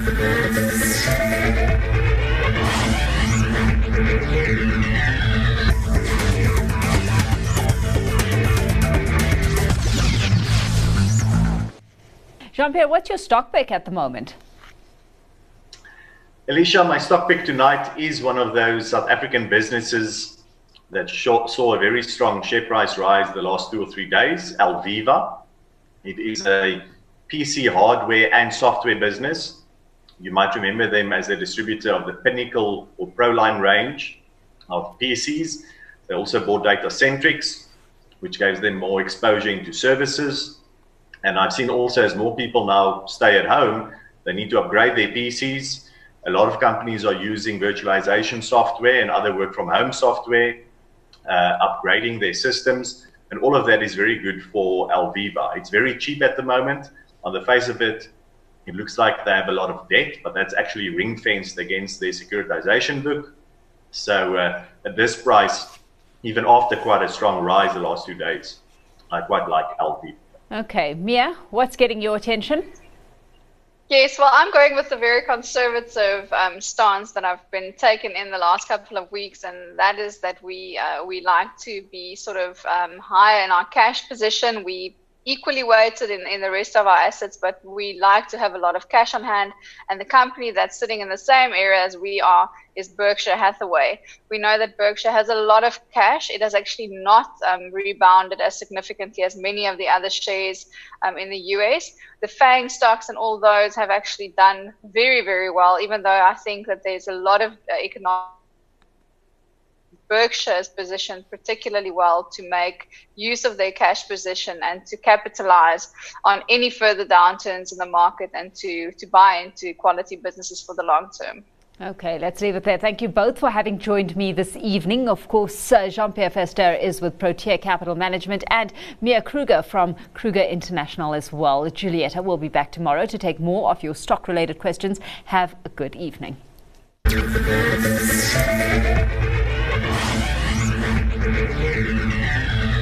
Jean-Pierre, what's your stock pick at the moment? Alicia, my stock pick tonight is one of those South African businesses that saw a very strong share price rise the last 2 or 3 days, Alviva. It is a PC hardware and software business. You might remember them as a distributor of the Pinnacle or ProLine range of PCs. They also bought Datacentrix, which gave them more exposure into services. And I've seen also, as more people now stay at home, they need to upgrade their PCs. A lot of companies are using virtualization software and other work from home software, upgrading their systems. And all of that is very good for Alviva. It's very cheap at the moment. On the face of it, it looks like they have a lot of debt, but that's actually ring-fenced against their securitization book. So at this price, even after quite a strong rise the last 2 days, I quite like Alviva. Okay, Mia, what's getting your attention? Yes, well, I'm going with a very conservative stance that I've been taking in the last couple of weeks, and that is that we like to be sort of higher in our cash position. We equally weighted in the rest of our assets, but we like to have a lot of cash on hand. And the company that's sitting in the same area as we are is Berkshire Hathaway. We know that Berkshire has a lot of cash. It has actually not rebounded as significantly as many of the other shares in the US. The FANG stocks and all those have actually done very, very well, even though I think that there's a lot of economic. Berkshire is positioned particularly well to make use of their cash position and to capitalize on any further downturns in the market and to buy into quality businesses for the long term. Okay, let's leave it there. Thank you both for having joined me this evening. Of course, Jean-Pierre Verster is with Protea Capital Management and Mia Kruger from Kruger International as well. Julieta will be back tomorrow to take more of your stock-related questions. Have a good evening. Thank you.